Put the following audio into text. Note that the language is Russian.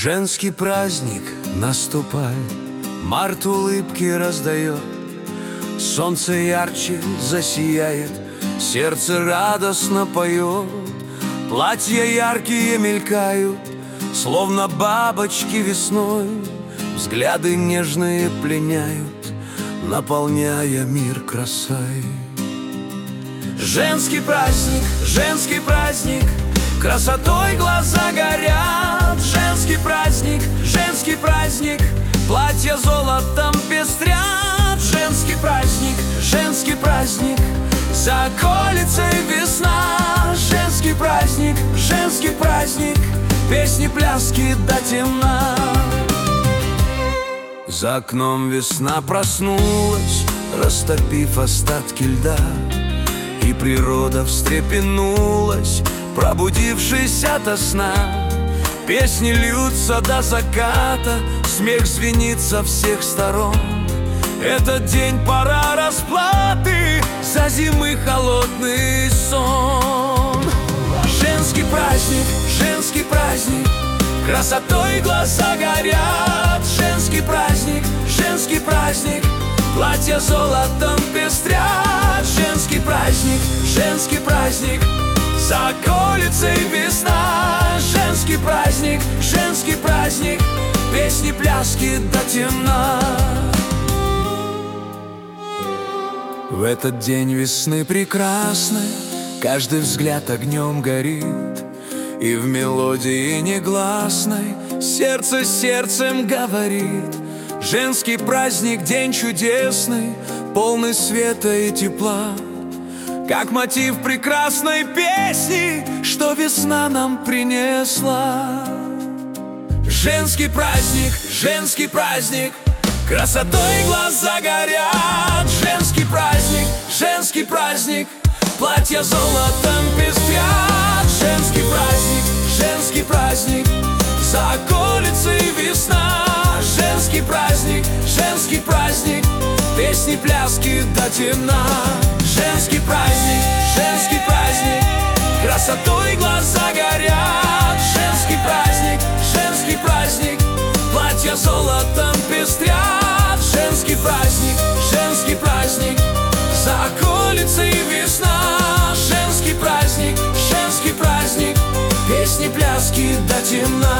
Женский праздник наступает, март улыбки раздает, солнце ярче засияет, сердце радостно поет, платья яркие мелькают, словно бабочки весной, взгляды нежные пленяют, наполняя мир красой. Женский праздник, красотой глаза горят. Женский праздник, платья золотом пестрят. Женский праздник, за околицей весна. Женский праздник, песни, пляски до темна. За окном весна проснулась, растопив остатки льда, и природа встрепенулась, пробудившись ото сна. Песни льются до заката, смех звенит со всех сторон. Этот день пора расплаты за зимы холодный сон. Женский праздник, красотой глаза горят. Женский праздник, платья золотом пестрят. Женский праздник, за околицей весна. Женский праздник, песни, пляски до темна. В этот день весны прекрасной каждый взгляд огнем горит, и в мелодии негласной сердце сердцем говорит. Женский праздник, день чудесный, полный света и тепла, как мотив прекрасной песни, что весна нам принесла. Женский праздник, красотой глаза горят. Женский праздник, платья золотом пестрят. Женский праздник, за околицей весна. Женский праздник, песни, пляски до темна. Женский праздник, красотой глаза горят. Женский праздник, платья золотом пестрят. Женский праздник, за околицей весна. Женский праздник, песни, пляски до темна.